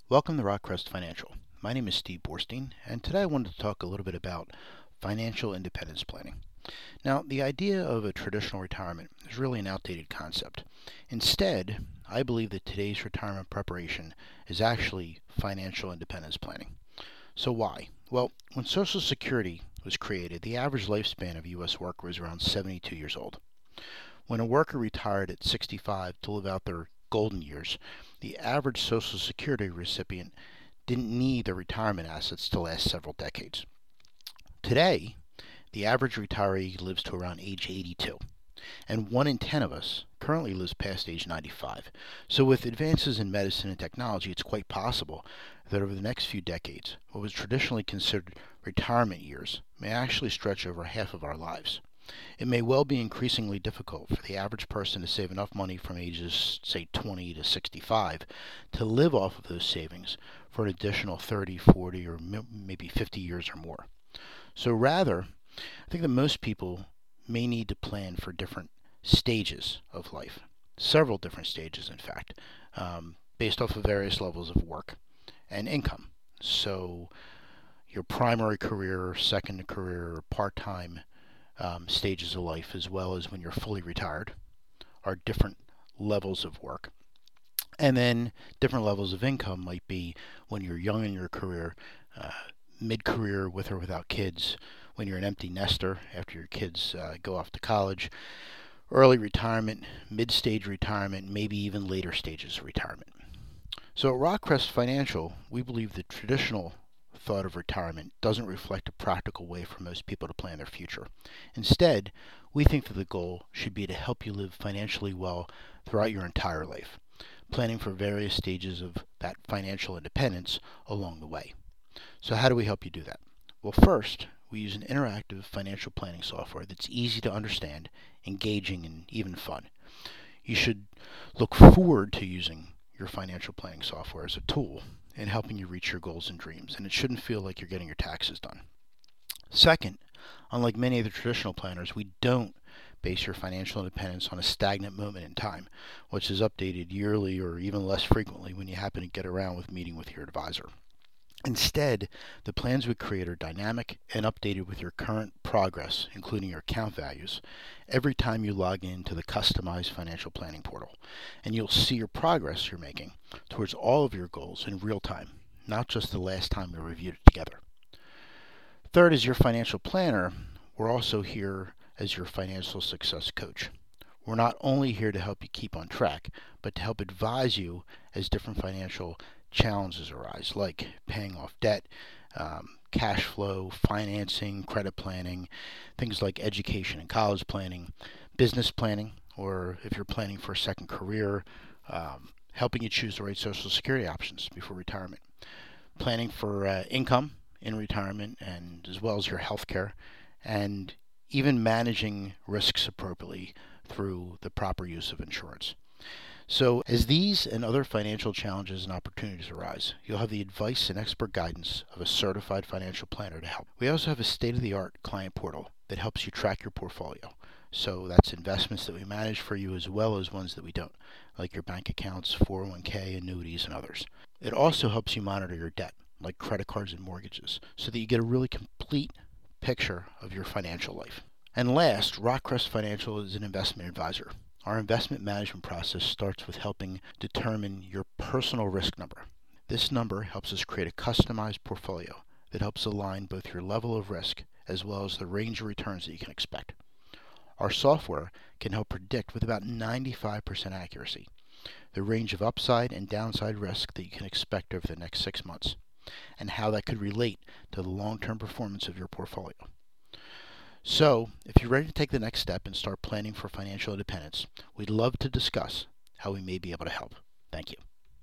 Welcome to Rockcrest Financial. My name is Steve Borstein, and today I wanted to talk a little bit about financial independence planning. Now, the idea of a traditional retirement is really an outdated concept. Instead, I believe that today's retirement preparation is actually financial independence planning. So why? Well, when Social Security was created, the average lifespan of U.S. worker was around 72 years old. When a worker retired at 65 to live out their golden years, the average Social Security recipient didn't need their retirement assets to last several decades. Today, the average retiree lives to around age 82, and 1 in 10 of us currently lives past age 95. So with advances in medicine and technology, it's quite possible that over the next few decades, what was traditionally considered retirement years may actually stretch over half of our lives. It may well be increasingly difficult for the average person to save enough money from ages, say, 20 to 65 to live off of those savings for an additional 30, 40, or maybe 50 years or more. So rather, I think that most people may need to plan for different stages of life, several different stages, in fact, based off of various levels of work and income. So your primary career, second career, part-time stages of life, as well as when you're fully retired, are different levels of work. And then different levels of income might be when you're young in your career, mid-career with or without kids, when you're an empty nester after your kids go off to college, early retirement, mid-stage retirement, maybe even later stages of retirement. So at Rockcrest Financial, we believe the traditional thought of retirement doesn't reflect a practical way for most people to plan their future. Instead, we think that the goal should be to help you live financially well throughout your entire life, planning for various stages of that financial independence along the way. So how do we help you do that? Well, first, we use an interactive financial planning software that's easy to understand, engaging, and even fun. You should look forward to using your financial planning software as a tool in helping you reach your goals and dreams, and it shouldn't feel like you're getting your taxes done. Second, unlike many of the traditional planners, we don't base your financial independence on a stagnant moment in time, which is updated yearly or even less frequently when you happen to get around with meeting with your advisor. Instead, the plans we create are dynamic and updated with your current progress, including your account values, every time you log into the customized financial planning portal. And you'll see your progress you're making towards all of your goals in real time, not just the last time we reviewed it together. Third, as your financial planner, we're also here as your financial success coach. We're not only here to help you keep on track, but to help advise you as different financial challenges arise, like paying off debt, cash flow, financing, credit planning, things like education and college planning, business planning, or if you're planning for a second career, helping you choose the right Social Security options before retirement, planning for income in retirement, and as well as your health care, and even managing risks appropriately through the proper use of insurance. So as these and other financial challenges and opportunities arise, you'll have the advice and expert guidance of a certified financial planner to help. We also have a state-of-the-art client portal that helps you track your portfolio. So that's investments that we manage for you as well as ones that we don't, like your bank accounts, 401k, annuities, and others. It also helps you monitor your debt, like credit cards and mortgages, so that you get a really complete picture of your financial life. And last, Rockcrest Financial is an investment advisor. Our investment management process starts with helping determine your personal risk number. This number helps us create a customized portfolio that helps align both your level of risk as well as the range of returns that you can expect. Our software can help predict with about 95% accuracy the range of upside and downside risk that you can expect over the next 6 months and how that could relate to the long-term performance of your portfolio. So, if you're ready to take the next step and start planning for financial independence, we'd love to discuss how we may be able to help. Thank you.